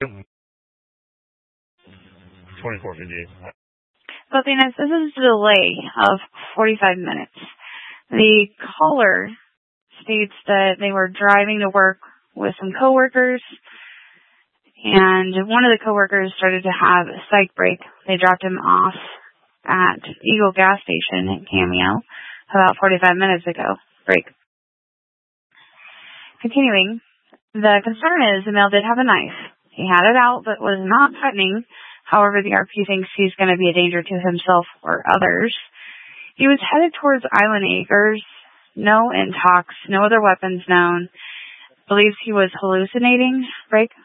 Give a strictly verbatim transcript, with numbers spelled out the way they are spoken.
twenty-four fifty-eight. But this is a delay of forty-five minutes. The caller states that they were driving to work with some coworkers, and one of the coworkers started to have a psych break. They dropped him off at Eagle gas station in Cameo about forty-five minutes ago. Break. Continuing, the concern is the male did have a knife. He had it out, but was not threatening. However, the R P thinks he's going to be a danger to himself or others. He was headed towards Island Acres. No intox, no other weapons known. Believes he was hallucinating. Break.